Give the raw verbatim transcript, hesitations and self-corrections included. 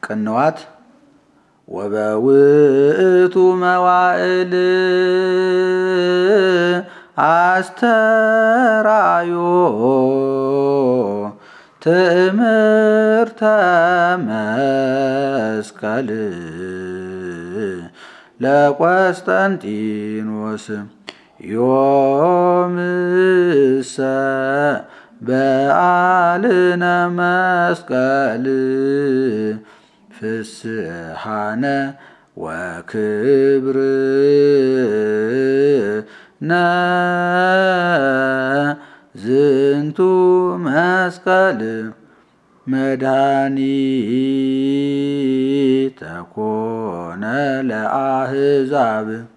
ቅንዋት ወበውእቱ መዋዕል አስተራዮ ትእምርተ መስቀል ለቆስጠንጢኖስ ዮምሰ በዓልነ መስቀል ፍስሐነ ወክብርነ ዝንቱ መስቀል መድኃኒተ ኮነ ለአሕዛብ